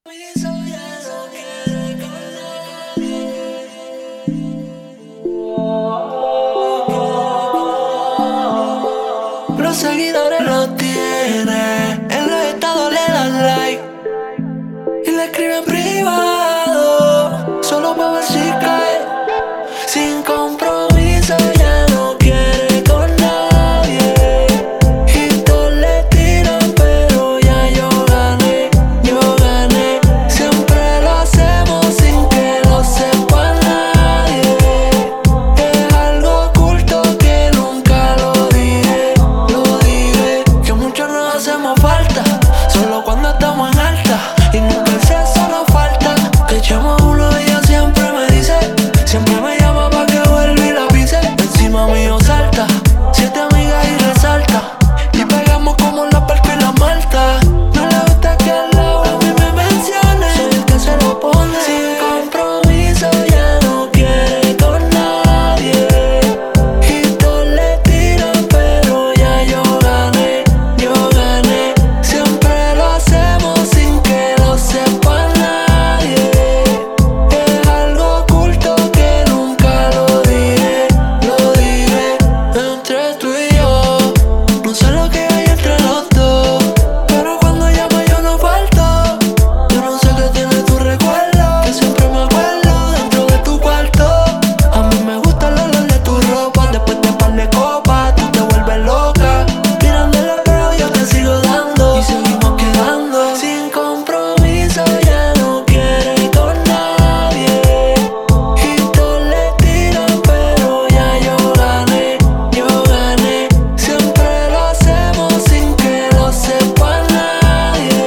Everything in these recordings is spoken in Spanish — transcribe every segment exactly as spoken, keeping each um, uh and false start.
Los seguidores los tiene, en los estados le dan like y le escriben privado, solo para ver si cae. Sin compromiso ya no quiere con nadie y todos le tiran, pero ya yo gané, yo gané. Siempre lo hacemos sin que lo sepa nadie. Es algo oculto que nunca lo diré, lo diré. Que muchos nos hacemos falta, solo cuando estamos en alta, y nunca el sexo nos falta. Que echamos uno y ella siempre me dice, siempre me llama pa' que vuelva y la pise. Encima mío salta, siete amigas y resalta, y pegamos como la parca y la malta. No le gusta que al lado a mí me mencione, soy el que se lo pone. Sin compromiso ya no quiere con nadie y todos le tiran, pero ya yo gané, yo gané. Siempre lo hacemos sin que lo sepa nadie. Es algo oculto que nunca lo diré, lo diré. Entre tú y yo, no sé lo que hay entre los dos, pero cuando llama yo no falto. Yo no sé qué tiene tu recuerdo, que siempre me acuerdo dentro de tu cuarto. A mí me gusta el olor de tu ropa, después de par de copas tú te vuelves loca. Mirando el espejo yo te sigo dando y seguimos quedando. Sin compromiso ya no quiere con nadie y todos le tiran, pero ya yo gané, yo gané. Siempre lo hacemos sin que lo sepa nadie.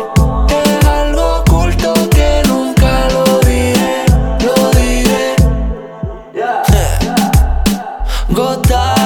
Es algo oculto que nunca lo diré, lo diré. Gota